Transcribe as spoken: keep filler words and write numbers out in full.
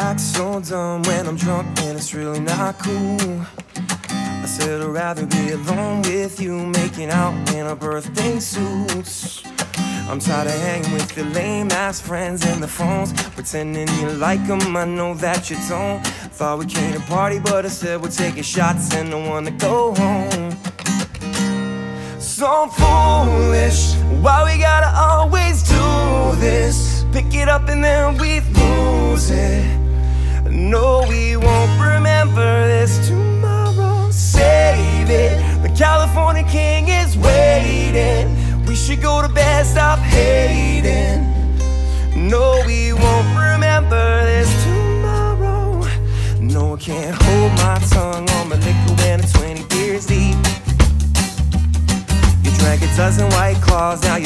act so dumb when I'm drunk and it's really not cool. I said I'd rather be alone with you, making out in our birthday suits. I'm tired of hanging with your lame-ass friends and the phones, pretending you like them, I know that you don't. Thought we came to party, but instead we're taking shots and don't wanna go home. So foolish, why we gotta always do this? Pick it up and then we lose it. No, we won't remember this tomorrow. Save it, the California king is waiting. We should go to bed, stop hating. No, we won't remember this tomorrow. No, I can't hold my tongue on my liquor when it's twenty beers deep. You drank a dozen White Claws, now you